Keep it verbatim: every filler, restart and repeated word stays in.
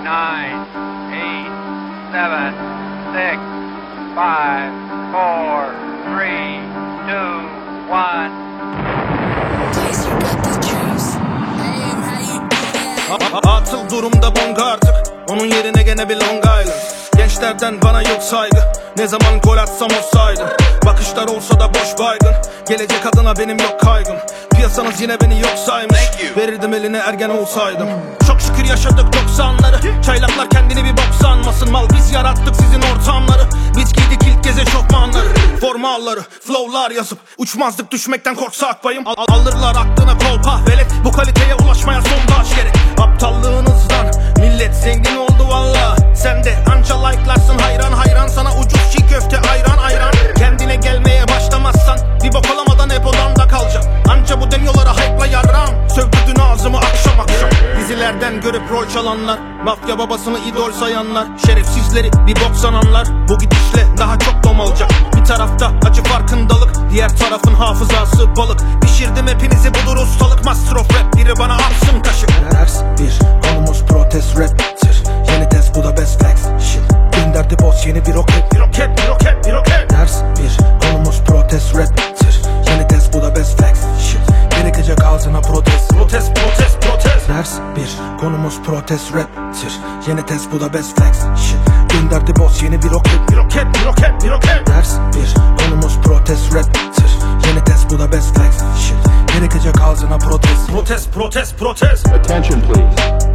nine, eight, seven, six, five, four, three, two, one. Please, you got the juice. Babe, how you do that? Atıl durumda bonga artık. Onun yerine gene bir Long Island. Gençlerden bana yok saygı. Ne zaman gol atsam olsaydım. Bakışlar olsa da boş baygın. Gelecek adına benim yok kaygım. Piyasanız yine beni yok saymış. Verirdim eline ergen olsaydım. Çok şükür yaşadık doksanları. Çaylaklar kendini bir bok sanmasın. Mal biz yarattık sizin ortamları. Biz giydik ilk kez eşofmanları. Formalları, flowlar yazıp uçmazdık düşmekten korksak bayım. Al alırlar aklına kolpa velet. Bu kaliteye ulaşmaya sondaj gerek. Aptallığınızdan millet zengin oldu valla. Sen de anca like'larsın hayran hayran. Sana ucuz çiğ köfte ayran ayran. Kendine gelmeye başlamazsan bir bok alamadan hep odanda kalacaksın. Anca bu deniyorlara hype'la yarram. Sövdürdün ağzımı akşam akşam. Dizilerden görüp rol çalanlar, mafya babasını idol sayanlar, şerefsizleri bir bok sananlar. Bu gidişle daha çok dom alacak. Bir tarafta acı farkındalık, diğer tarafın hafızası balık. Pişirdim hepinizi budur ustalık. Master of rap biri bana atsın kaşık. Ders bir konumuz protest raptir. Yeni test bu da best facts shit. Gönderdi boss yeni bir roket. Bir roket bir roket bir roket. Ders bir konumuz protest raptir. Yeni test bu da best facts shit. Gerekecek ağzına protest. Protest protest protest. Ders bir konumuz protest raptir. Yeni test bu da best facts shit. Gönderdi boss yeni bir roket. Bir roket bir roket bir roket. Ders bir konumuz protest raptir. Yeni test bu da best facts shit. Gerekecek ağzına protest. Protest protest protest. Attention please.